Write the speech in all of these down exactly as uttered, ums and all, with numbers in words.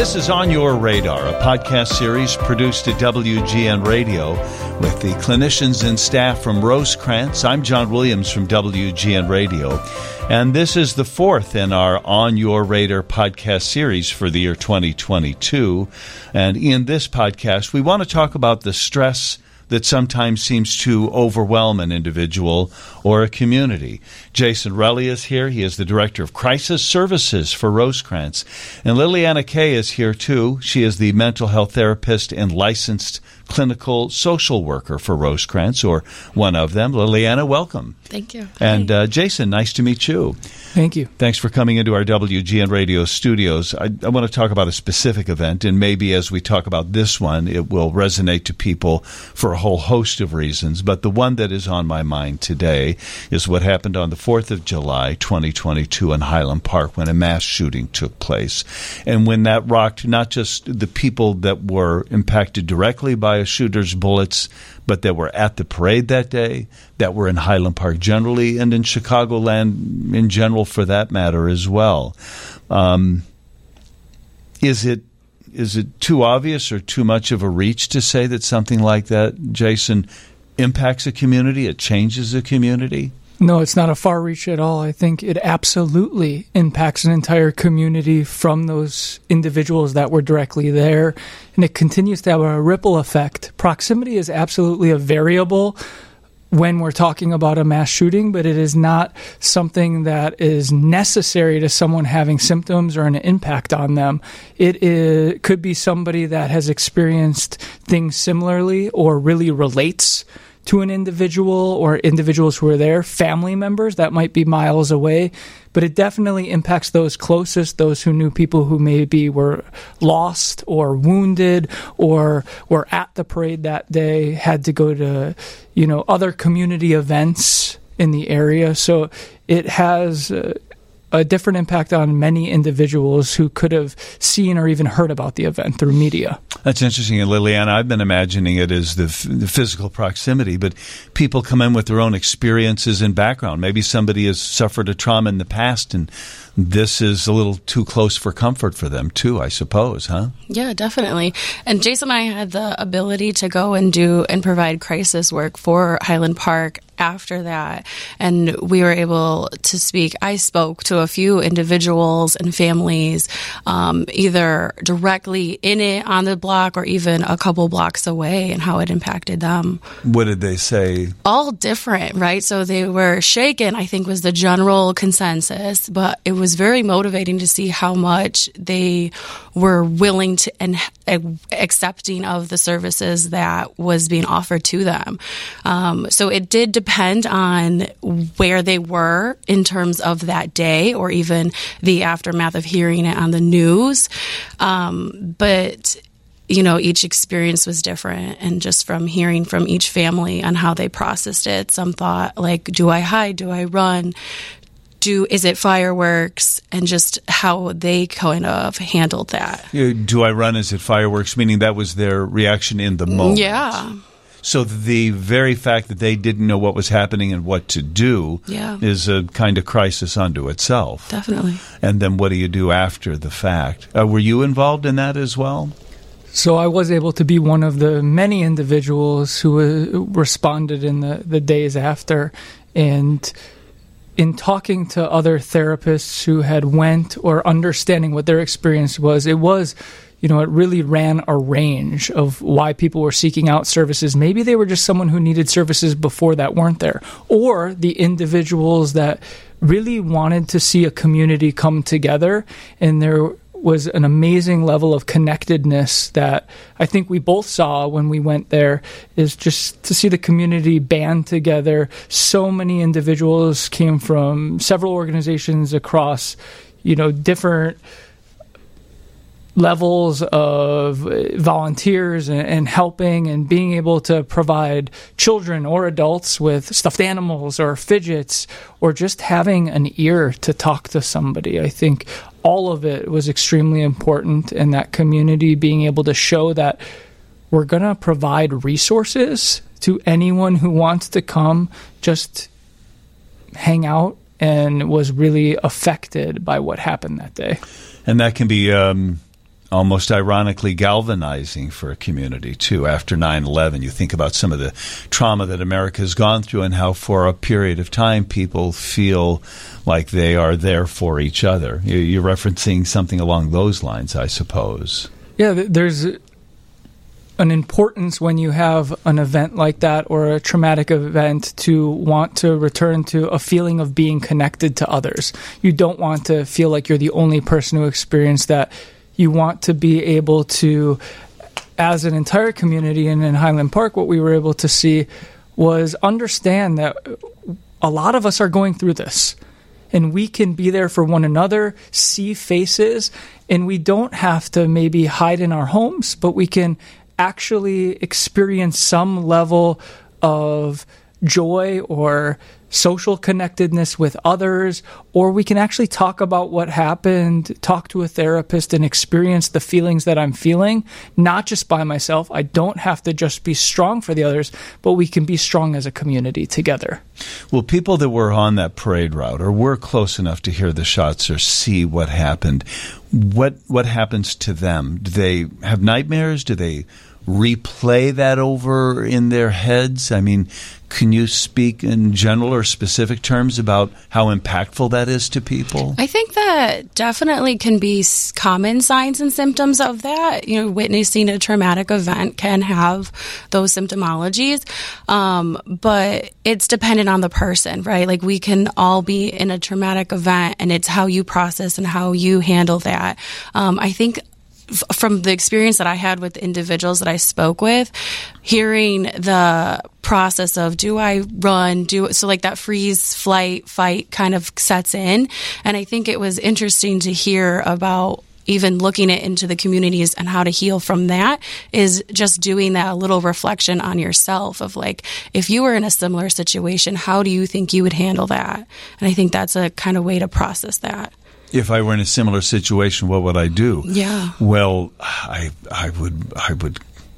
This is On Your Radar, a podcast series produced at W G N Radio with the clinicians and staff from Rosecrance. I'm John Williams from W G N Radio, and this is the fourth in our On Your Radar podcast series for the year twenty twenty-two. And in this podcast, we want to talk about the stress that sometimes seems to overwhelm an individual or a community. Jason Relly is here. He is the Director of Crisis Services for Rosecrance. And Liliana Kay is here, too. She is the mental health therapist and licensed clinical social worker for Rosecrance, or one of them. Liliana, welcome. Thank you. And uh, Jason, nice to meet you. Thank you. Thanks for coming into our W G N Radio studios. I, I want to talk about a specific event, and maybe as we talk about this one, it will resonate to people for a whole host of reasons. But the one that is on my mind today is what happened on the fourth of July, twenty twenty-two in Highland Park when a mass shooting took place. And when that rocked not just the people that were impacted directly by a shooter's bullets, but that were at the parade that day, that were in Highland Park generally, and in Chicagoland in general for that matter as well. Um, is it is it too obvious or too much of a reach to say that something like that, Jason, impacts a community, it changes a community? No, it's not a far reach at all. I think it absolutely impacts an entire community from those individuals that were directly there, and it continues to have a ripple effect. Proximity is absolutely a variable when we're talking about a mass shooting, but it is not something that is necessary to someone having symptoms or an impact on them. It is, could be somebody that has experienced things similarly or really relates to an individual or individuals who are there, family members that might be miles away, but it definitely impacts those closest, those who knew people who maybe were lost or wounded or were at the parade that day, had to go to, you know, other community events in the area. So it has uh, a different impact on many individuals who could have seen or even heard about the event through media. That's interesting. And Liliana, I've been imagining it as the, f- the physical proximity, but people come in with their own experiences and background. Maybe somebody has suffered a trauma in the past, and this is a little too close for comfort for them too, I suppose, huh? Yeah, definitely. And Jason and I had the ability to go and do and provide crisis work for Highland Park after that, and we were able to speak. I spoke to a few individuals and families, um, either directly in it on the block or even a couple blocks away, and how it impacted them. What did they say? All different, right? So they were shaken, I think was the general consensus, but it was very motivating to see how much they were willing to and accepting of the services that was being offered to them. Um, so it did depend on where they were in terms of that day or even the aftermath of hearing it on the news. Um, but you know, each experience was different, and just from hearing from each family on how they processed it, some thought like, do I hide? Do I run? Do, is it fireworks? And just how they kind of handled that. Do I run? Is it fireworks? Meaning that was their reaction in the moment. Yeah. So the very fact that they didn't know what was happening and what to do yeah. is a kind of crisis unto itself. Definitely. And then what do you do after the fact? Uh, were you involved in that as well? So I was able to be one of the many individuals who uh, responded in the, the days after. And in talking to other therapists who had went or understanding what their experience was, it was, you know, it really ran a range of why people were seeking out services. Maybe they were just someone who needed services before that weren't there, or the individuals that really wanted to see a community come together, and there was an amazing level of connectedness that I think we both saw when we went there, is just to see the community band together. So many individuals came from several organizations across, you know, different levels of volunteers and, and helping and being able to provide children or adults with stuffed animals or fidgets, or just having an ear to talk to somebody. I think all of it was extremely important, and that community being able to show that we're going to provide resources to anyone who wants to come just hang out and was really affected by what happened that day. And that can be um, almost ironically galvanizing for a community, too. After nine eleven, you think about some of the trauma that America has gone through and how for a period of time people feel like they are there for each other. You're referencing something along those lines, I suppose. Yeah, there's an importance when you have an event like that or a traumatic event to want to return to a feeling of being connected to others. You don't want to feel like you're the only person who experienced that. You want to be able to, as an entire community, and in Highland Park, what we were able to see was understand that a lot of us are going through this. And we can be there for one another, see faces, and we don't have to maybe hide in our homes, but we can actually experience some level of joy or social connectedness with others, or we can actually talk about what happened, talk to a therapist, and experience the feelings that I'm feeling, not just by myself. I don't have to just be strong for the others, but we can be strong as a community together. Well, people that were on that parade route or were close enough to hear the shots or see what happened, what what happens to them? Do they have nightmares? Do they replay that over in their heads? I mean, can you speak in general or specific terms about how impactful that is to people? I think that definitely can be common signs and symptoms of that. You know, witnessing a traumatic event can have those symptomologies, um, but it's dependent on the person, right? Like, we can all be in a traumatic event, and it's how you process and how you handle that. Um, I think from the experience that I had with the individuals that I spoke with, hearing the process of, do I run, do so like that freeze, flight, fight kind of sets in. And I think it was interesting to hear about even looking it into the communities and how to heal from that, is just doing that little reflection on yourself of like, if you were in a similar situation, how do you think you would handle that? And I think that's a kind of way to process that. If I were in a similar situation, what would I do? Yeah. Well, I I would I would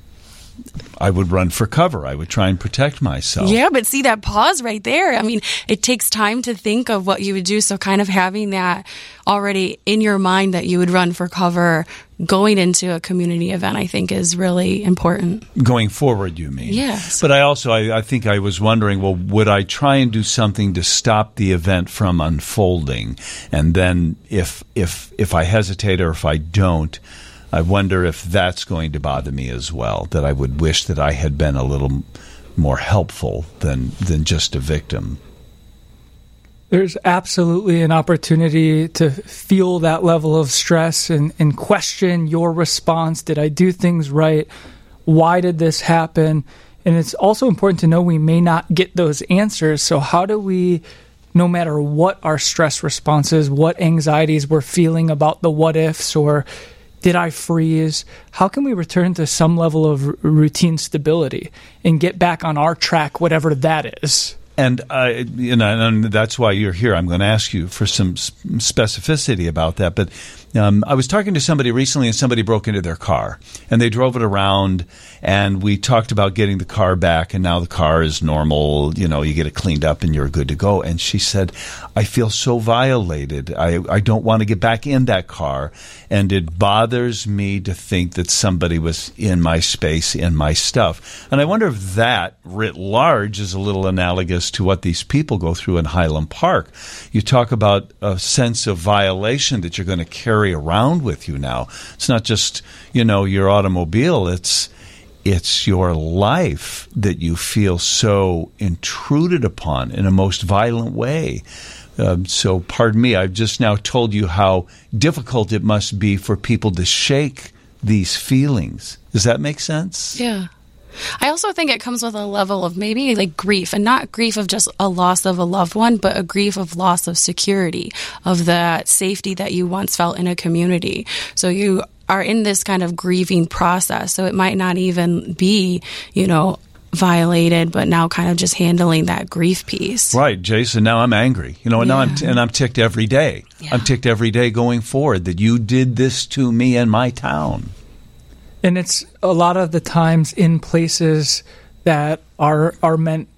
I would run for cover. I would try and protect myself. Yeah, but see that pause right there. I mean, it takes time to think of what you would do. So kind of having that already in your mind that you would run for cover going into a community event, I think, is really important. Going forward, you mean? Yes. But I also, I, I think I was wondering, well, would I try and do something to stop the event from unfolding? And then if if if I hesitate or if I don't, I wonder if that's going to bother me as well, that I would wish that I had been a little more helpful than than just a victim. There's absolutely an opportunity to feel that level of stress and, and question your response. Did I do things right? Why did this happen? And it's also important to know we may not get those answers. So how do we, no matter what our stress response is, what anxieties we're feeling about the what ifs, or did I freeze? How can we return to some level of r- routine stability and get back on our track, whatever that is? And, uh, you know, and that's why you're here. I'm going to ask you for some specificity about that. But um, I was talking to somebody recently, and somebody broke into their car, and they drove it around, and we talked about getting the car back, and now the car is normal. You know, you get it cleaned up, and you're good to go. And she said, I feel so violated. I, I don't want to get back in that car, and it bothers me to think that somebody was in my space, in my stuff. And I wonder if that, writ large, is a little analogous to what these people go through in Highland Park. You talk about a sense of violation that you're going to carry around with you now. It's not just, you know, your automobile. It's it's your life that you feel so intruded upon in a most violent way. Um, so, pardon me, I've just now told you how difficult it must be for people to shake these feelings. Does that make sense? Yeah. I also think it comes with a level of maybe like grief, and not grief of just a loss of a loved one, but a grief of loss of security, of the safety that you once felt in a community. So you are in this kind of grieving process. So it might not even be, you know, violated, but now kind of just handling that grief piece. Right, Jason. Now I'm angry. You know, and yeah. now I'm t- and I'm ticked every day. Yeah. I'm ticked every day going forward that you did this to me and my town. And it's a lot of the times in places that are are meant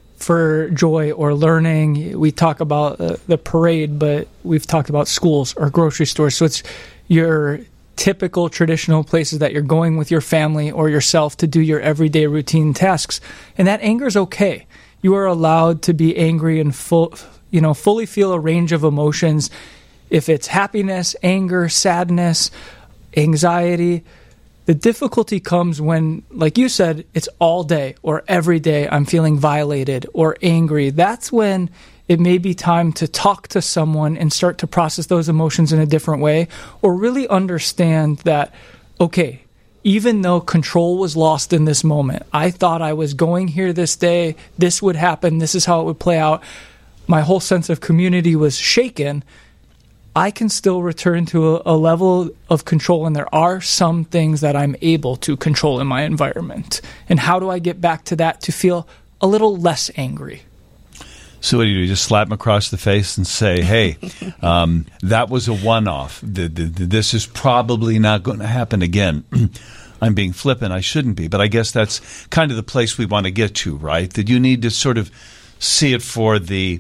for joy or learning. We talk about uh, the parade, but we've talked about schools or grocery stores. So it's you're typical traditional places that you're going with your family or yourself to do your everyday routine tasks. And that anger is okay. You are allowed to be angry and full, you know, fully feel a range of emotions. If it's happiness, anger, sadness, anxiety, the difficulty comes when, like you said, it's all day or every day I'm feeling violated or angry. That's when it may be time to talk to someone and start to process those emotions in a different way, or really understand that, okay, even though control was lost in this moment, I thought I was going here this day, this would happen, this is how it would play out, my whole sense of community was shaken, I can still return to a, a level of control, and there are some things that I'm able to control in my environment. And how do I get back to that to feel a little less angry? So what do you do? You just slap them across the face and say, hey, um, that was a one-off. The, the, the, this is probably not going to happen again. I'm being flippant. I shouldn't be. But I guess that's kind of the place we want to get to, right? That you need to sort of see it for the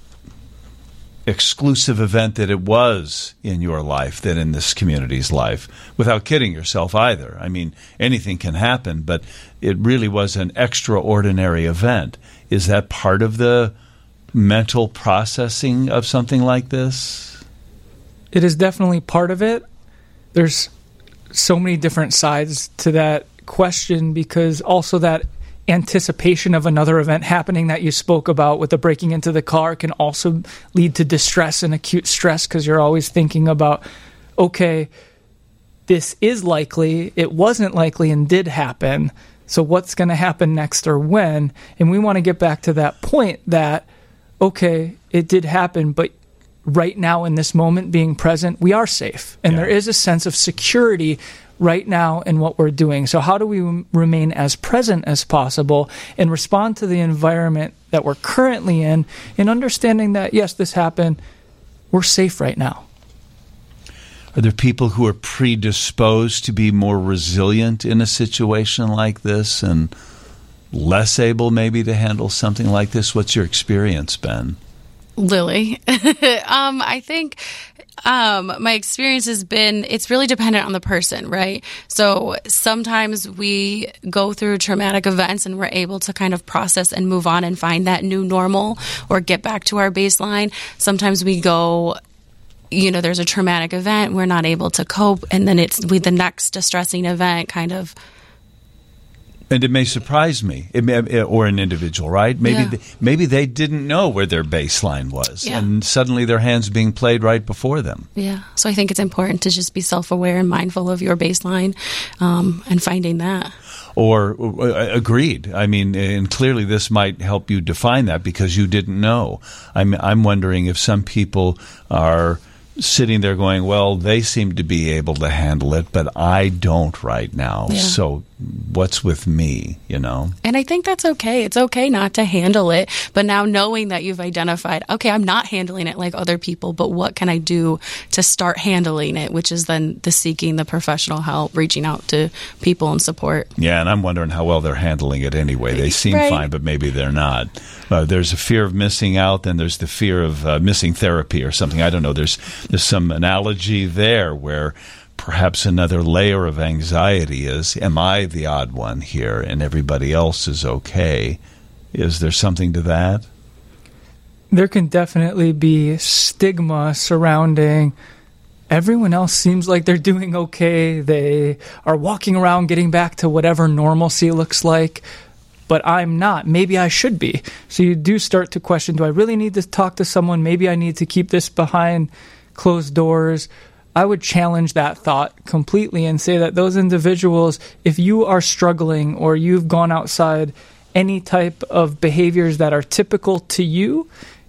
exclusive event that it was in your life, that in this community's life, without kidding yourself either. I mean, anything can happen, but it really was an extraordinary event. Is that part of the mental processing of something like this? It is definitely part of it. There's so many different sides to that question, because also that anticipation of another event happening that you spoke about with the breaking into the car can also lead to distress and acute stress, because you're always thinking about, okay, this is likely, it wasn't likely and did happen, so what's going to happen next or when? And we want to get back to that point that, okay, it did happen, but right now in this moment, being present, we are safe. And yeah. There is a sense of security right now in what we're doing. So how do we m- remain as present as possible and respond to the environment that we're currently in, and understanding that, yes, this happened, we're safe right now. Are there people who are predisposed to be more resilient in a situation like this and less able maybe to handle something like this? What's your experience been? Lily, um, I think um, my experience has been, it's really dependent on the person, right? So sometimes we go through traumatic events and we're able to kind of process and move on and find that new normal or get back to our baseline. Sometimes we go, you know, there's a traumatic event, we're not able to cope, and then it's with the next distressing event kind of. And it may surprise me, it may, or an individual, right? Maybe Yeah. they, maybe they didn't know where their baseline was, Yeah. and suddenly their hand's being played right before them. Yeah. So I think it's important to just be self-aware and mindful of your baseline, um, and finding that. Or uh, agreed. I mean, and clearly this might help you define that because you didn't know. I'm I'm wondering if some people are sitting there going, well, they seem to be able to handle it, but I don't right now. Yeah. So what's with me, you know? And I think that's okay. It's okay not to handle it. But now knowing that you've identified, okay, I'm not handling it like other people, but what can I do to start handling it, which is then the seeking the professional help, reaching out to people and support. Yeah, and I'm wondering how well they're handling it anyway. They seem Right. fine, but maybe they're not. Uh, there's a fear of missing out, then there's the fear of uh, missing therapy or something. I don't know. There's there's some analogy there where perhaps another layer of anxiety is, am I the odd one here and everybody else is okay? Is there something to that? There can definitely be stigma surrounding everyone else seems like they're doing okay. They are walking around getting back to whatever normalcy looks like, but I'm not. Maybe I should be. So you do start to question, do I really need to talk to someone? Maybe I need to keep this behind closed doors. I would challenge that thought completely and say that those individuals, if you are struggling or you've gone outside any type of behaviors that are typical to you,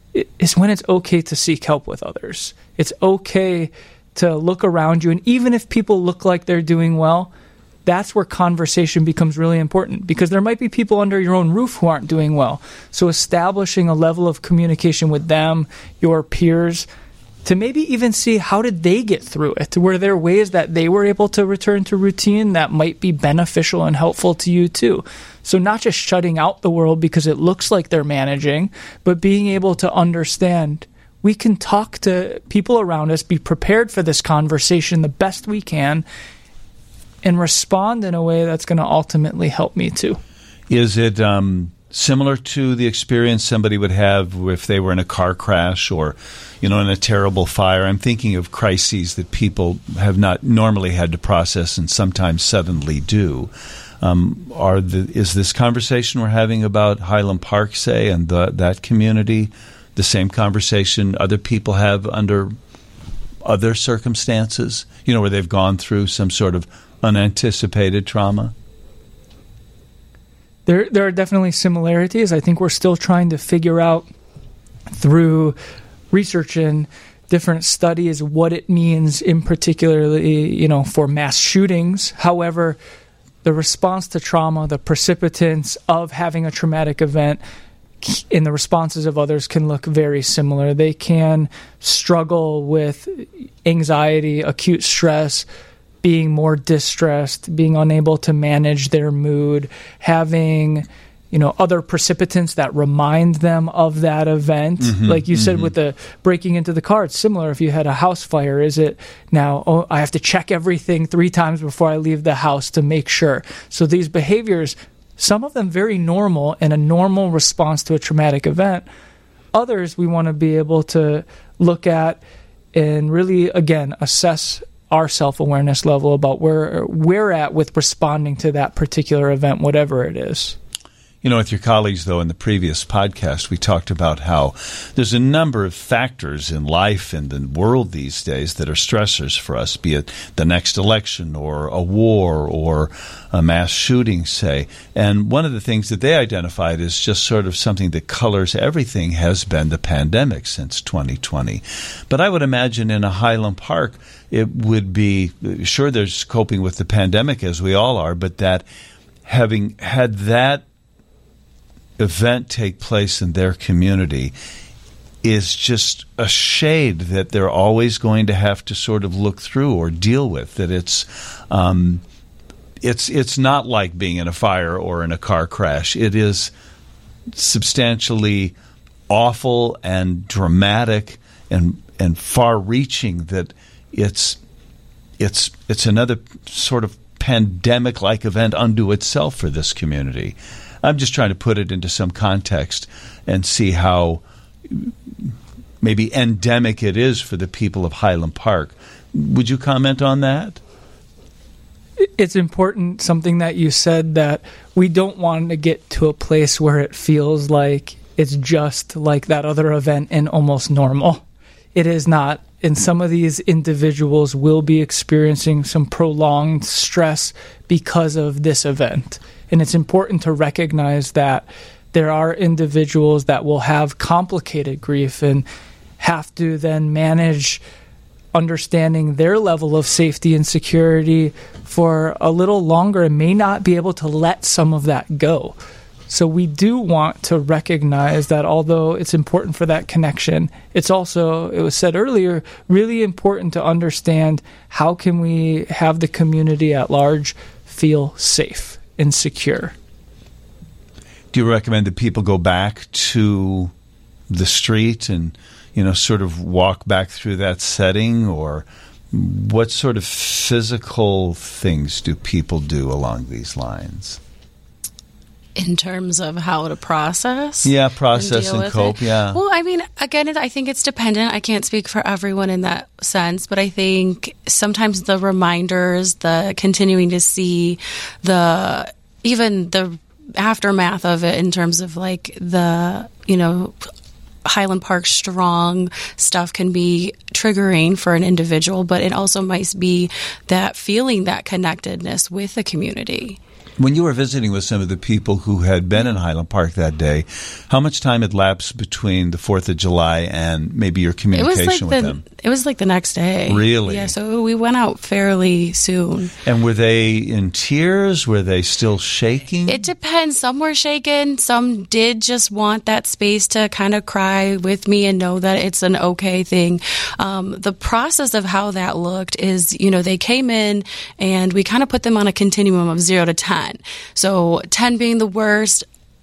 is when it's okay to seek help with others. It's okay to look around you, and even if people look like they're doing well, that's where conversation becomes really important, because there might be people under your own roof who aren't doing well. So establishing a level of communication with them, your peers, to maybe even see how did they get through it. Were there ways that they were able to return to routine that might be beneficial and helpful to you too? So not just shutting out the world because it looks like they're managing, but being able to understand we can talk to people around us, be prepared for this conversation the best we can, and respond in a way that's going to ultimately help me too. Is it um, similar to the experience somebody would have if they were in a car crash or, you know, in a terrible fire? I'm thinking of crises that people have not normally had to process and sometimes suddenly do. Um, are the, is this conversation we're having about Highland Park, say, and the, that community the same conversation other people have under other circumstances, you know, where they've gone through some sort of unanticipated trauma? There, there are definitely similarities. I think we're still trying to figure out through research and different studies what it means in particularly, you know, for mass shootings. However, the response to trauma, the precipitants of having a traumatic event, in the responses of others can look very similar. They can struggle with anxiety, acute stress, being more distressed, being unable to manage their mood, having, you know, other precipitants that remind them of that event. Mm-hmm, like you mm-hmm. said with the breaking into the car, it's similar. If you had a house fire, is it now, oh, I have to check everything three times before I leave the house to make sure. So these behaviors, some of them very normal and a normal response to a traumatic event. Others we want to be able to look at and really, again, assess our self-awareness level about where we're at with responding to that particular event, whatever it is. You know, with your colleagues, though, in the previous podcast, we talked about how there's a number of factors in life and the world these days that are stressors for us, be it the next election or a war or a mass shooting, say. And one of the things that they identified as just sort of something that colors everything has been the pandemic since twenty twenty. But I would imagine in a Highland Park, it would be, sure, there's coping with the pandemic as we all are, but that having had that event take place in their community is just a shade that they're always going to have to sort of look through or deal with. That it's um, it's it's not like being in a fire or in a car crash. It is substantially awful and dramatic and and far-reaching. That it's it's it's another sort of pandemic-like event unto itself for this community. I'm just trying to put it into some context and see how maybe endemic it is for the people of Highland Park. Would you comment on that? It's important, something that you said, that we don't want to get to a place where it feels like it's just like that other event and almost normal. It is not. And some of these individuals will be experiencing some prolonged stress because of this event. And it's important to recognize that there are individuals that will have complicated grief and have to then manage understanding their level of safety and security for a little longer and may not be able to let some of that go. So we do want to recognize that although it's important for that connection, it's also, it was said earlier, really important to understand how can we have the community at large feel safe and secure. Do you recommend that people go back to the street and, you know, sort of walk back through that setting? Or what sort of physical things do people do along these lines? In terms of how to process? Yeah, process and, and cope, it. yeah. Well, I mean, again, I think it's dependent. I can't speak for everyone in that sense, but I think sometimes the reminders, the continuing to see the, even the aftermath of it in terms of like the, you know, Highland Park strong stuff can be triggering for an individual, but it also might be that feeling that connectedness with the community. When you were visiting with some of the people who had been in Highland Park that day, how much time had lapsed between the fourth of July and maybe your communication it was like with the, them? It was like the next day. Really? Yeah, so we went out fairly soon. And were they in tears? Were they still shaking? It depends. Some were shaken. Some did just want that space to kind of cry with me and know that it's an okay thing. Um, the process of how that looked is, you know, they came in and we kind of put them on a continuum of zero to ten. So ten being the worst,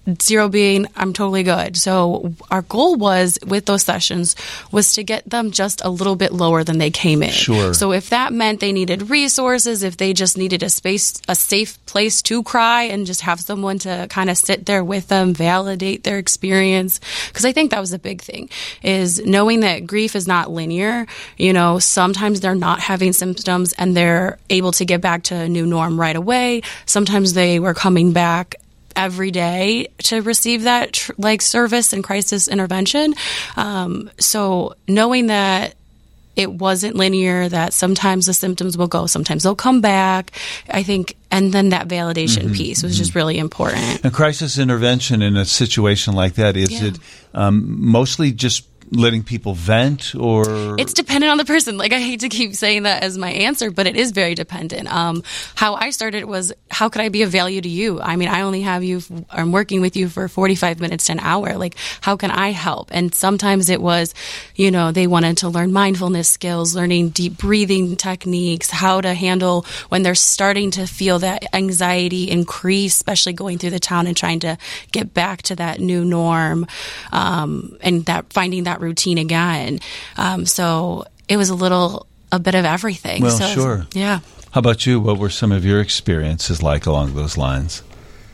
zero being I'm totally good. So our goal was with those sessions was to get them just a little bit lower than they came in. Sure. So if that meant they needed resources, if they just needed a space, a safe place to cry and just have someone to kind of sit there with them, validate their experience. Because I think that was a big thing, is knowing that grief is not linear. You know, sometimes they're not having symptoms and they're able to get back to a new norm right away. Sometimes they were coming back every day to receive that tr- like service and crisis intervention. Um, so knowing that it wasn't linear, that sometimes the symptoms will go, sometimes they'll come back, I think, and then that validation mm-hmm, piece was mm-hmm. just really important. And crisis intervention in a situation like that, is yeah. it um, mostly just letting people vent, or it's dependent on the person. Like, I hate to keep saying that as my answer, but it is very dependent. Um, how I started was, how could I be of value to you? I mean, I only have you, I'm working with you for forty-five minutes to an hour. Like, how can I help? And sometimes it was, you know, they wanted to learn mindfulness skills, learning deep breathing techniques, how to handle when they're starting to feel that anxiety increase, especially going through the town and trying to get back to that new norm, um, and that finding that routine again. Um, so it was a little, a bit of everything. Well, so, sure. Yeah. How about you? What were some of your experiences like along those lines?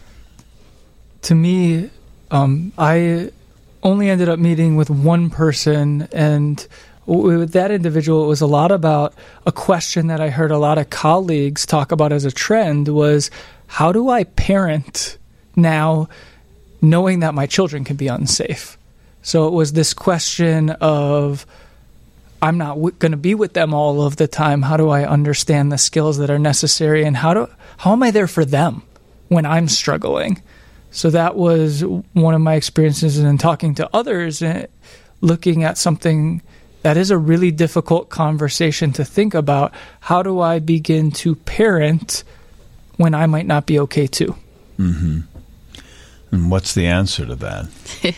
To me, um, I only ended up meeting with one person, and with that individual, it was a lot about a question that I heard a lot of colleagues talk about as a trend was, how do I parent now knowing that my children can be unsafe? So it was this question of, I'm not w- going to be with them all of the time. How do I understand the skills that are necessary, and how do how am I there for them when I'm struggling? So that was one of my experiences in talking to others and looking at something that is a really difficult conversation to think about. How do I begin to parent when I might not be okay too? Mm-hmm. And what's the answer to that?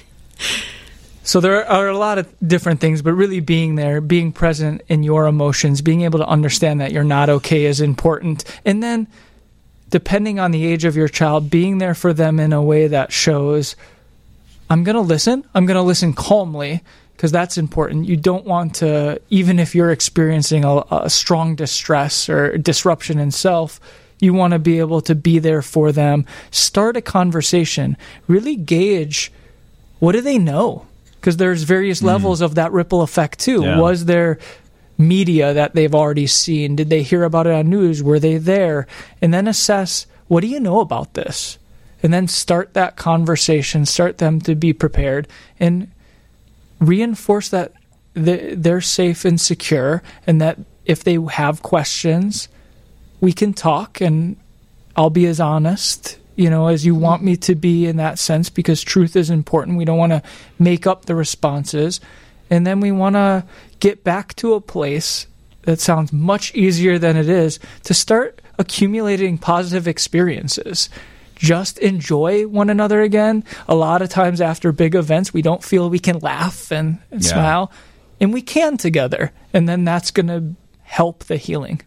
So there are a lot of different things, but really being there, being present in your emotions, being able to understand that you're not okay is important. And then, depending on the age of your child, being there for them in a way that shows, I'm going to listen. I'm going to listen calmly, because that's important. You don't want to, even if you're experiencing a, a strong distress or disruption in self, you want to be able to be there for them. Start a conversation. Really gauge, what do they know? Because there's various levels mm. of that ripple effect too. Yeah. Was there media that they've already seen? Did they hear about it on news? Were they there? And then assess, what do you know about this? And then start that conversation, start them to be prepared, and reinforce that they're safe and secure, and that if they have questions, we can talk, and I'll be as honest, you know, as you want me to be in that sense, because truth is important. We don't want to make up the responses. And then we want to get back to a place that sounds much easier than it is, to start accumulating positive experiences. Just enjoy one another again. A lot of times after big events, we don't feel we can laugh and, and yeah. smile, and we can together. And then that's going to help the healing.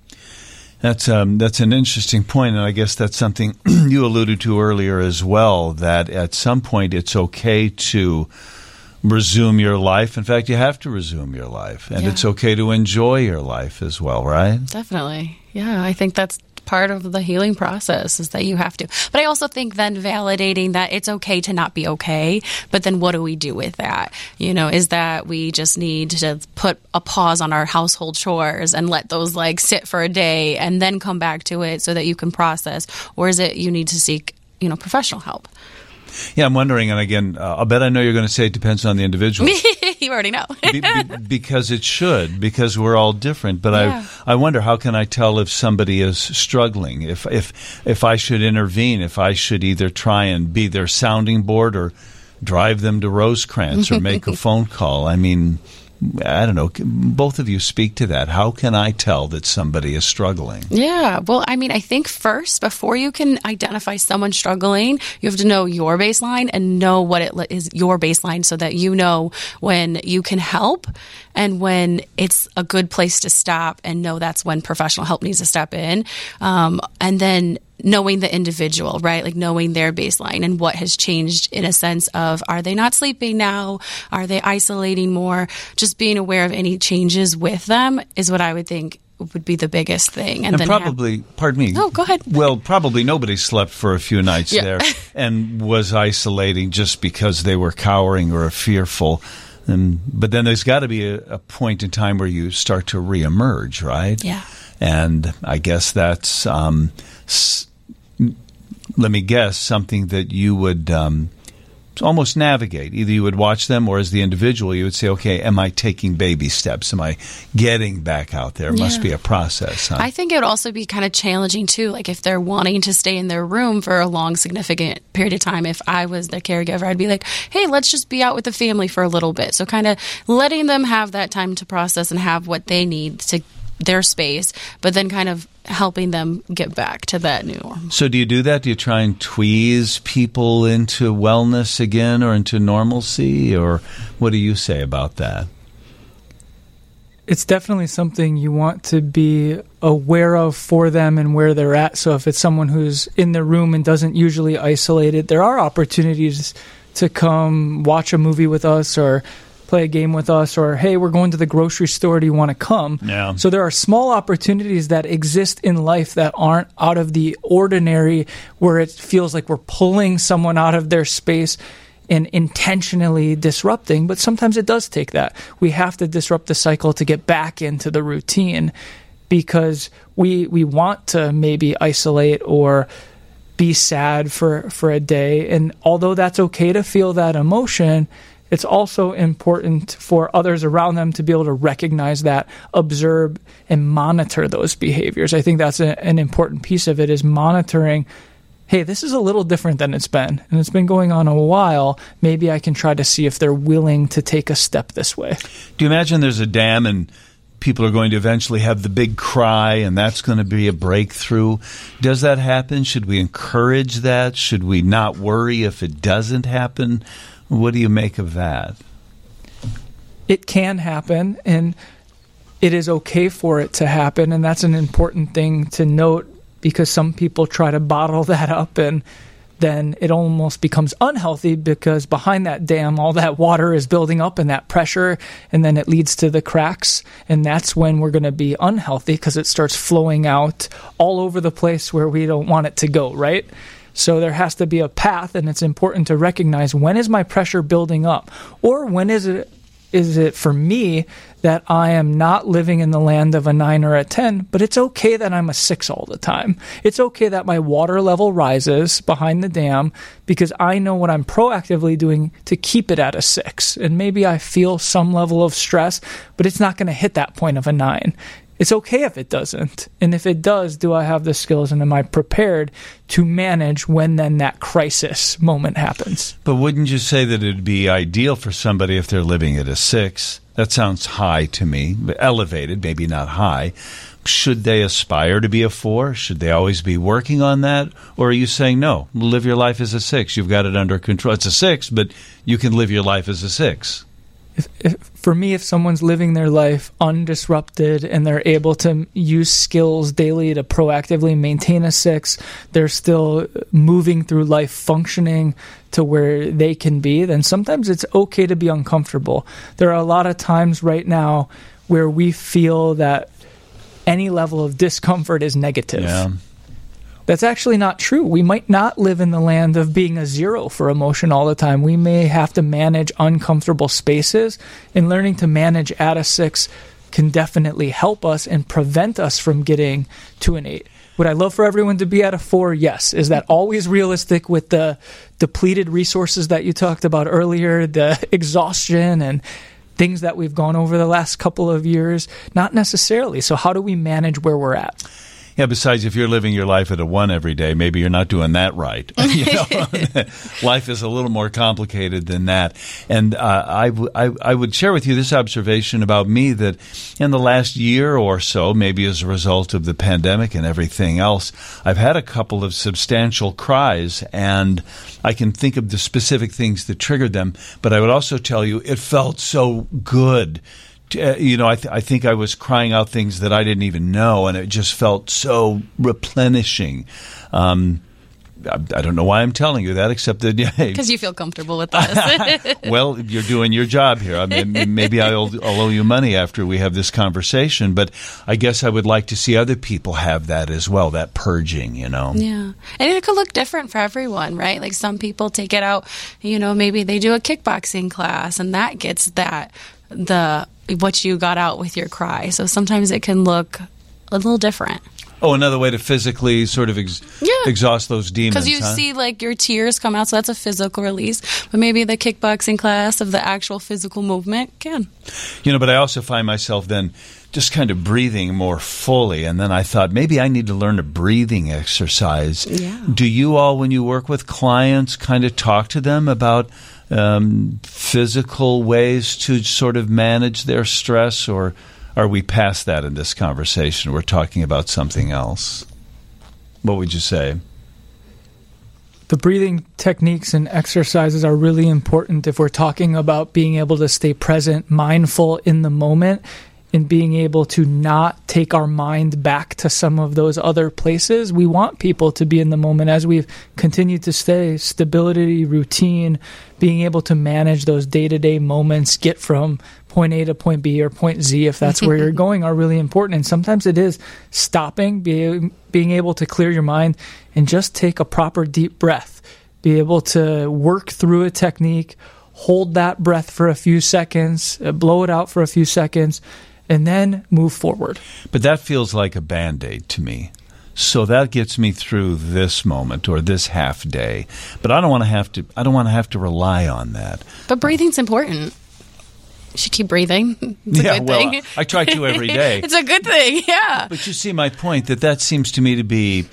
That's um, that's an interesting point, and I guess that's something you alluded to earlier as well, that at some point it's okay to resume your life. In fact, you have to resume your life, and yeah. it's okay to enjoy your life as well, right? Definitely. Yeah, I think that's part of the healing process, is that you have to. But I also think then validating that it's okay to not be okay, but then what do we do with that? You know, is that we just need to put a pause on our household chores and let those like sit for a day and then come back to it so that you can process? Or is it you need to seek, you know, professional help? Yeah, I'm wondering, and again, uh, I'll bet I know you're going to say it depends on the individual. You already know. be, be, because it should, because we're all different. But yeah. I I wonder, how can I tell if somebody is struggling, if if if I should intervene, if I should either try and be their sounding board or drive them to Rosecrans or make a phone call. I mean, I don't know. Both of you speak to that. How can I tell that somebody is struggling? Yeah. Well, I mean, I think first, before you can identify someone struggling, you have to know your baseline and know what it is your baseline, so that you know when you can help and when it's a good place to stop, and know that's when professional help needs to step in. Um, and then knowing the individual, right? Like knowing their baseline and what has changed in a sense of, are they not sleeping now? Are they isolating more? Just being aware of any changes with them is what I would think would be the biggest thing. And, and then probably, have, pardon me. Oh, go ahead. Well, probably nobody slept for a few nights yeah. there and was isolating just because they were cowering or fearful. And, but then there's got to be a, a point in time where you start to reemerge, right? Yeah. And I guess that's, um, s- let me guess, something that you would um, almost navigate. Either you would watch them, or as the individual, you would say, okay, am I taking baby steps? Am I getting back out there? It yeah. must be a process. Huh? I think it would also be kind of challenging, too. Like if they're wanting to stay in their room for a long, significant period of time, if I was their caregiver, I'd be like, hey, let's just be out with the family for a little bit. So kind of letting them have that time to process and have what they need to their space, but then kind of helping them get back to that new norm. So do you do that? Do you try and tweeze people into wellness again or into normalcy? Or what do you say about that? It's definitely something you want to be aware of for them and where they're at. So if it's someone who's in their room and doesn't usually isolate it, there are opportunities to come watch a movie with us or play a game with us, or, hey, we're going to the grocery store. Do you want to come? Yeah. So there are small opportunities that exist in life that aren't out of the ordinary, where it feels like we're pulling someone out of their space and intentionally disrupting. But sometimes it does take that. We have to disrupt the cycle to get back into the routine, because we we want to maybe isolate or be sad for, for a day. And although that's okay to feel that emotion, it's also important for others around them to be able to recognize that, observe, and monitor those behaviors. I think that's a, an important piece of it, is monitoring, hey, this is a little different than it's been, and it's been going on a while. Maybe I can try to see if they're willing to take a step this way. Do you imagine there's a dam and people are going to eventually have the big cry, and that's going to be a breakthrough? Does that happen? Should we encourage that? Should we not worry if it doesn't happen? What do you make of that? It can happen, and it is okay for it to happen, and that's an important thing to note, because some people try to bottle that up, and then it almost becomes unhealthy, because behind that dam, all that water is building up and that pressure, and then it leads to the cracks, and that's when we're going to be unhealthy, because it starts flowing out all over the place where we don't want it to go, right? So there has to be a path, and it's important to recognize, when is my pressure building up? Or when is it is it for me that I am not living in the land of a nine or a ten, but it's okay that I'm a six all the time. It's okay that my water level rises behind the dam, because I know what I'm proactively doing to keep it at a six. And maybe I feel some level of stress, but it's not going to hit that point of a nine. It's okay if it doesn't. And if it does, do I have the skills, and am I prepared to manage when then that crisis moment happens? But wouldn't you say that it'd be ideal for somebody if they're living at a six? That sounds high to me, but elevated, maybe not high. Should they aspire to be a four? Should they always be working on that? Or are you saying, no, live your life as a six. You've got it under control. It's a six, but you can live your life as a six. If, if, for me, if someone's living their life undisrupted and they're able to use skills daily to proactively maintain a six, they're still moving through life functioning to where they can be, then sometimes it's okay to be uncomfortable. There are a lot of times right now where we feel that any level of discomfort is negative. Yeah. That's actually not true. We might not live in the land of being a zero for emotion all the time. We may have to manage uncomfortable spaces, and learning to manage at a six can definitely help us and prevent us from getting to an eight. Would I love for everyone to be at a four? Yes. Is that always realistic with the depleted resources that you talked about earlier, the exhaustion and things that we've gone over the last couple of years? Not necessarily. So how do we manage where we're at? Yeah, besides, if you're living your life at a one every day, maybe you're not doing that right. You know? Life is a little more complicated than that. And uh, I, w- I, I would share with you this observation about me, that in the last year or so, maybe as a result of the pandemic and everything else, I've had a couple of substantial cries, and I can think of the specific things that triggered them. But I would also tell you, it felt so good uh, you know, I, th- I think I was crying out things that I didn't even know, and it just felt so replenishing. Um, I, I don't know why I'm telling you that, except that because you feel comfortable with us. Well, you're doing your job here. I mean, maybe I'll, I'll owe you money after we have this conversation, but I guess I would like to see other people have that as well, that purging, you know. Yeah. And it could look different for everyone, right? Like some people take it out, you know, maybe they do a kickboxing class and that gets that, the what you got out with your cry. So sometimes it can look a little different. Oh, another way to physically sort of ex- yeah. exhaust those demons, Because you huh? see, like, your tears come out, so that's a physical release. But maybe the kickboxing class of the actual physical movement can. You know, but I also find myself then just kind of breathing more fully. And then I thought, maybe I need to learn a breathing exercise. Yeah. Do you all, when you work with clients, kind of talk to them about um, physical ways to sort of manage their stress, or are we past that in this conversation? We're talking about something else. What would you say? The breathing techniques and exercises are really important if we're talking about being able to stay present, mindful in the moment, and being able to not take our mind back to some of those other places. We want people to be in the moment as we've continued to stay. Stability, routine, being able to manage those day-to-day moments, get from point A to point B or point Z, if that's where you're going, are really important. And sometimes it is stopping, be, being able to clear your mind and just take a proper deep breath, be able to work through a technique, hold that breath for a few seconds, uh, blow it out for a few seconds, and then move forward. But that feels like a Band-Aid to me. So that gets me through this moment or this half day. But I don't want to have to I don't want to have to rely on that. But breathing's important. You should keep breathing. It's a yeah, good well, thing. I try to every day. It's a good thing, yeah. But you see my point, that that seems to me to be,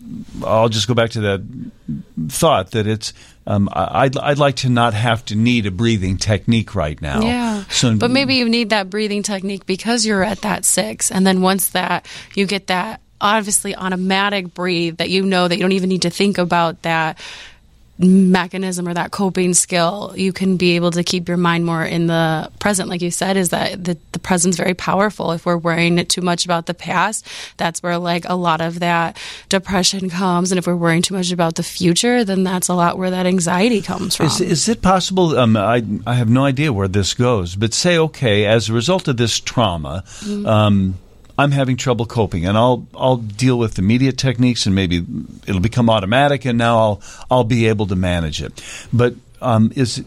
I'll just go back to that thought, that it's, um, I'd, I'd like to not have to need a breathing technique right now. Yeah, so, but maybe you need that breathing technique because you're at that six. And then once that, you get that obviously automatic breathe that you know that you don't even need to think about that mechanism or that coping skill, you can be able to keep your mind more in the present. Like you said, is that the, the present's very powerful. If we're worrying too much about the past, that's where like a lot of that depression comes. And if we're worrying too much about the future, then that's a lot where that anxiety comes from. Is, is it possible, um, I, I have no idea where this goes, but say, okay, as a result of this trauma, mm-hmm. um, I'm having trouble coping, and I'll I'll deal with immediate techniques, and maybe it'll become automatic, and now I'll I'll be able to manage it. But um, is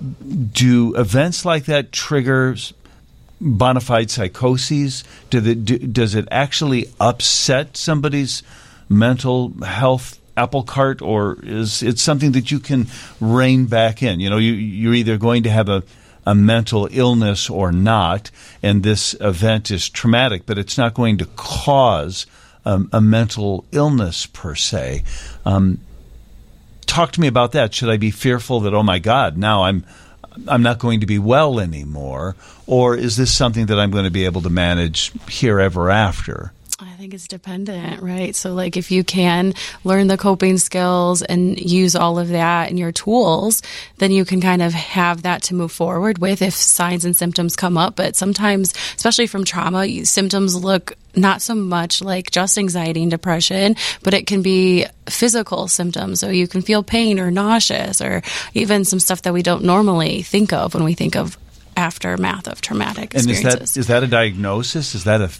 do events like that trigger bona fide psychoses? Do the, do, does it actually upset somebody's mental health apple cart, or is it something that you can rein back in? You know, you you're either going to have a a mental illness or not, and this event is traumatic, but it's not going to cause um, a mental illness per se. Um, talk to me about that. Should I be fearful that, oh my God, now I'm I'm not going to be well anymore, or is this something that I'm going to be able to manage here ever after? I think it's dependent, right? So like if you can learn the coping skills and use all of that in your tools, then you can kind of have that to move forward with if signs and symptoms come up. But sometimes, especially from trauma, symptoms look not so much like just anxiety and depression, but it can be physical symptoms. So you can feel pain or nauseous or even some stuff that we don't normally think of when we think of aftermath of traumatic experiences. And is that is that a diagnosis? Is that a,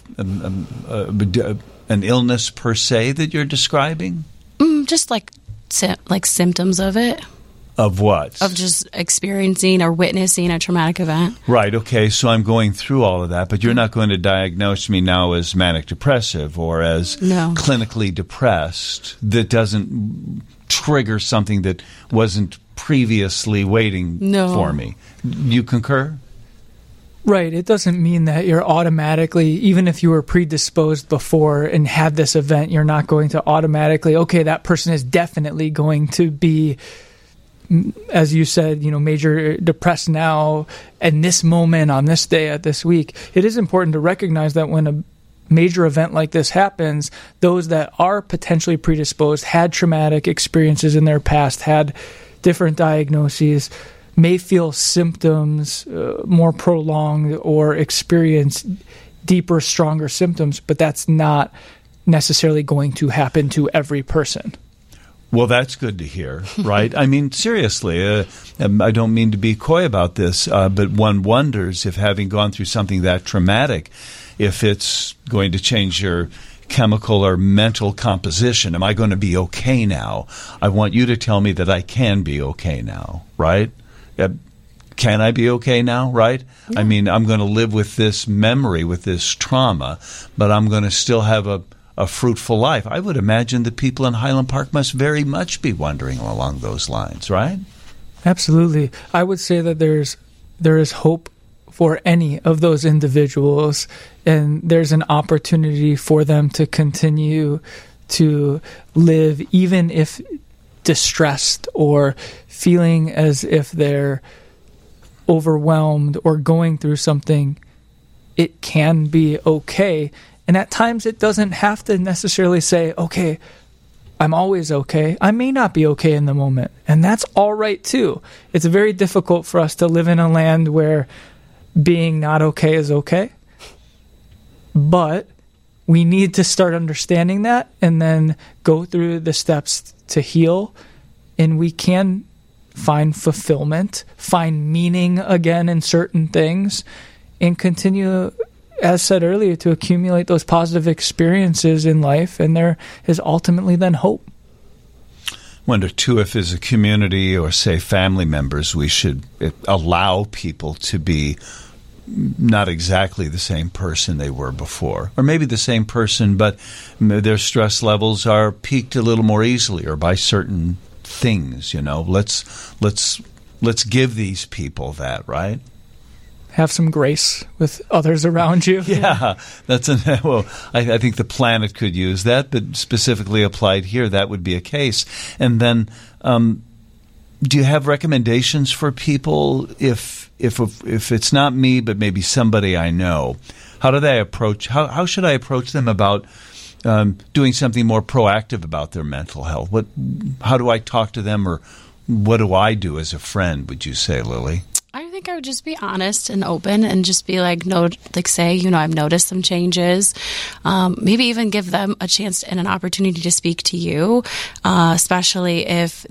a, a, a an illness per se that you're describing? Mm, just like like symptoms of it. Of what? Of just experiencing or witnessing a traumatic event. Right. Okay. So I'm going through all of that, but you're not going to diagnose me now as manic depressive or as no. clinically depressed. That doesn't trigger something that wasn't previously waiting no. for me. You concur? Right. It doesn't mean that you're automatically, even if you were predisposed before and had this event, you're not going to automatically, okay, that person is definitely going to be, as you said, you know, major depressed now in this moment, on this day, at this week. It is important to recognize that when a major event like this happens, those that are potentially predisposed, had traumatic experiences in their past, had different diagnoses, may feel symptoms uh, more prolonged or experience deeper, stronger symptoms, but that's not necessarily going to happen to every person. Well, that's good to hear, right? I mean, seriously, uh, I don't mean to be coy about this, uh, but one wonders if having gone through something that traumatic, if it's going to change your chemical or mental composition. Am I going to be okay now? I want you to tell me that I can be okay now, right? Uh, can I be okay now, right? Yeah. I mean, I'm going to live with this memory, with this trauma, but I'm going to still have a a fruitful life. I would imagine the people in Highland Park must very much be wondering along those lines, right? Absolutely. I would say that there's there is hope for any of those individuals, and there's an opportunity for them to continue to live, even if distressed or feeling as if they're overwhelmed or going through something. It can be okay. And at times it doesn't have to necessarily say, okay, I'm always okay. I may not be okay in the moment. And that's all right too. It's very difficult for us to live in a land where being not okay is okay. But we need to start understanding that and then go through the steps to heal. And we can find fulfillment, find meaning again in certain things, and continue, as said earlier, to accumulate those positive experiences in life, and there is ultimately then hope. Wonder, too, if as a community or, say, family members, we should allow people to be not exactly the same person they were before, or maybe the same person, but their stress levels are peaked a little more easily or by certain things, you know. Let's, let's, let's give these people that, right? Have some grace with others around you. Yeah, that's a, well. I, I think the planet could use that, but specifically applied here, that would be a case. And then, um, do you have recommendations for people if if if it's not me, but maybe somebody I know? How do they approach? How how should I approach them about um, doing something more proactive about their mental health? What? How do I talk to them, or what do I do as a friend? Would you say, Lily? I think I would just be honest and open and just be like, no, like say, you know, I've noticed some changes. Um, maybe even give them a chance and an opportunity to speak to you, uh, especially if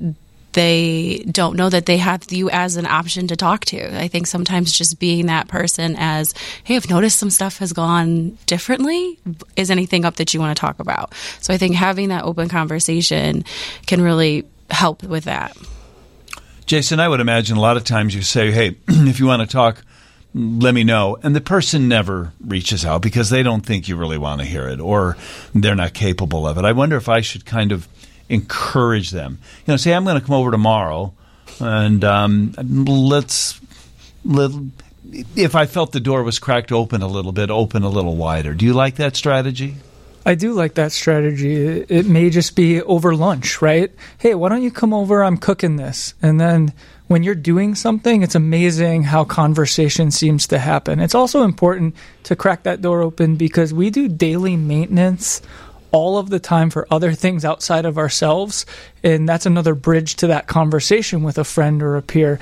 they don't know that they have you as an option to talk to. I think sometimes just being that person as, hey, I've noticed some stuff has gone differently. Is anything up that you want to talk about? So I think having that open conversation can really help with that. Jason, I would imagine a lot of times you say, hey, if you want to talk, let me know. And the person never reaches out because they don't think you really want to hear it or they're not capable of it. I wonder if I should kind of encourage them. You know, say, I'm going to come over tomorrow and um, let's, let, if I felt the door was cracked open a little bit, open a little wider. Do you like that strategy? I do like that strategy. It may just be over lunch, right? Hey, why don't you come over? I'm cooking this. And then when you're doing something, it's amazing how conversation seems to happen. It's also important to crack that door open because we do daily maintenance all of the time for other things outside of ourselves. And that's another bridge to that conversation with a friend or a peer.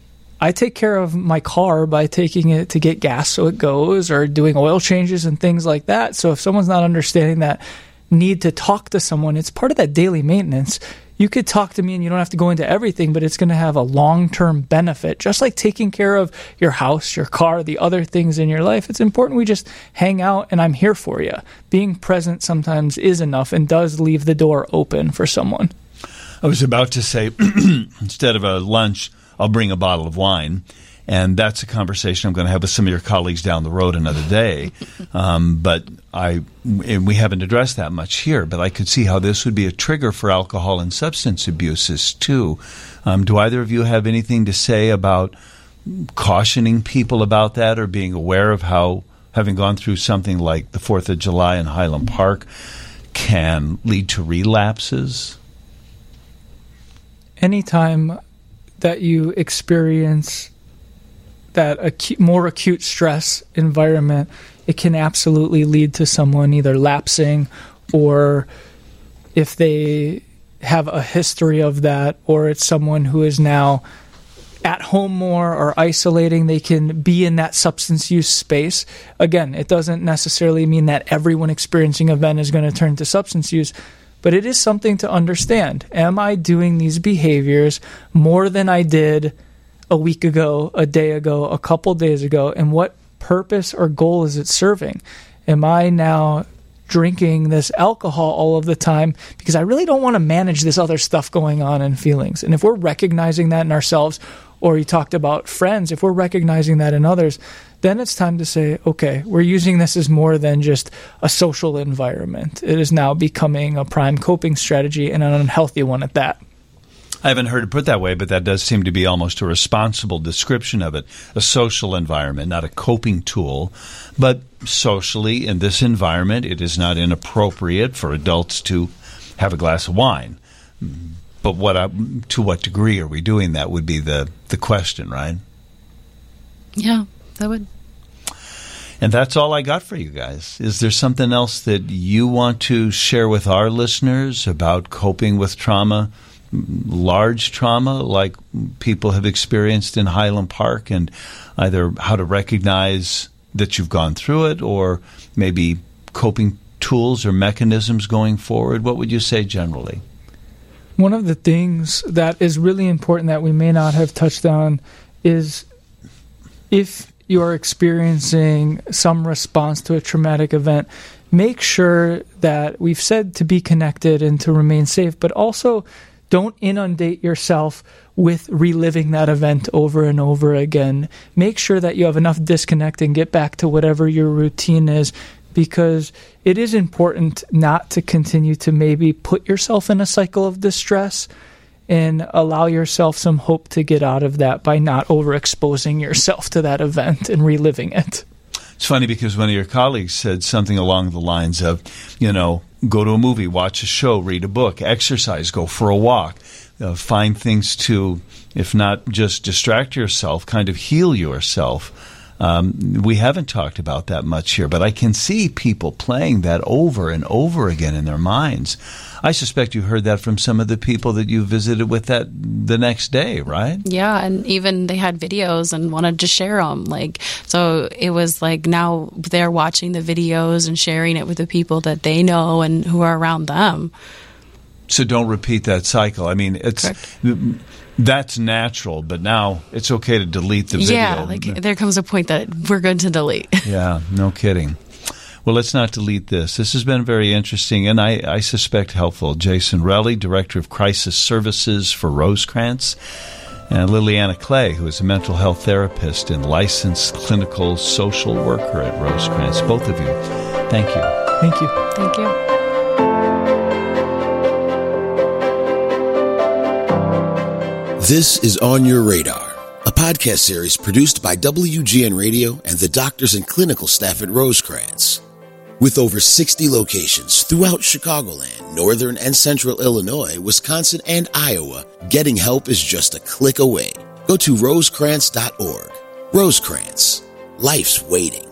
I take care of my car by taking it to get gas so it goes or doing oil changes and things like that. So if someone's not understanding that need to talk to someone, it's part of that daily maintenance. You could talk to me and you don't have to go into everything, but it's going to have a long-term benefit. Just like taking care of your house, your car, the other things in your life, it's important we just hang out and I'm here for you. Being present sometimes is enough and does leave the door open for someone. I was about to say, instead of a lunch, I'll bring a bottle of wine, and that's a conversation I'm going to have with some of your colleagues down the road another day. Um, but I, we haven't addressed that much here, but I could see how this would be a trigger for alcohol and substance abuses, too. Um, do either of you have anything to say about cautioning people about that or being aware of how having gone through something like the fourth of July in Highland Park can lead to relapses? Anytime that you experience that acu- more acute stress environment, it can absolutely lead to someone either lapsing or if they have a history of that, or it's someone who is now at home more or isolating, they can be in that substance use space. Again, it doesn't necessarily mean that everyone experiencing an event is going to turn to substance use, but it is something to understand. Am I doing these behaviors more than I did a week ago, a day ago, a couple days ago, and what purpose or goal is it serving? Am I now drinking this alcohol all of the time because I really don't want to manage this other stuff going on in feelings? And if we're recognizing that in ourselves, or you talked about friends, if we're recognizing that in others, then it's time to say, okay, we're using this as more than just a social environment. It is now becoming a prime coping strategy, and an unhealthy one at that. I haven't heard it put that way, but that does seem to be almost a responsible description of it. A social environment, not a coping tool, but socially in this environment, it is not inappropriate for adults to have a glass of wine. But what I, to what degree are we doing that would be the, the question, right? Yeah, that would. And that's all I got for you guys. Is there something else that you want to share with our listeners about coping with trauma? Large trauma like people have experienced in Highland Park, and either how to recognize that you've gone through it, or maybe coping tools or mechanisms going forward? What would you say generally? One of the things that is really important that we may not have touched on is if you are experiencing some response to a traumatic event, make sure that we've said to be connected and to remain safe, but also don't inundate yourself with reliving that event over and over again. Make sure that you have enough disconnect and get back to whatever your routine is, because it is important not to continue to maybe put yourself in a cycle of distress, and allow yourself some hope to get out of that by not overexposing yourself to that event and reliving it. It's funny because one of your colleagues said something along the lines of, you know, go to a movie, watch a show, read a book, exercise, go for a walk, uh, find things to, if not just distract yourself, kind of heal yourself. Um, we haven't talked about that much here, but I can see people playing that over and over again in their minds. I suspect you heard that from some of the people that you visited with that the next day, right? Yeah, and even they had videos and wanted to share them. Like, so it was like now they're watching the videos and sharing it with the people that they know and who are around them. So don't repeat that cycle. I mean, it's Correct. That's natural, but now it's okay to delete the video. Yeah, like there comes a point that we're good to delete. Yeah, no kidding. Well, let's not delete this. This has been very interesting, and I, I suspect helpful. Jason Relly, Director of Crisis Services for Rosecrance, and Liliana Clay, who is a mental health therapist and licensed clinical social worker at Rosecrance. Both of you, thank you. Thank you. Thank you. This is On Your Radar, a podcast series produced by W G N Radio and the doctors and clinical staff at Rosecrance. With over sixty locations throughout Chicagoland, northern and central Illinois, Wisconsin, and Iowa, getting help is just a click away. Go to rosecrance dot org. Rosecrance. Life's waiting.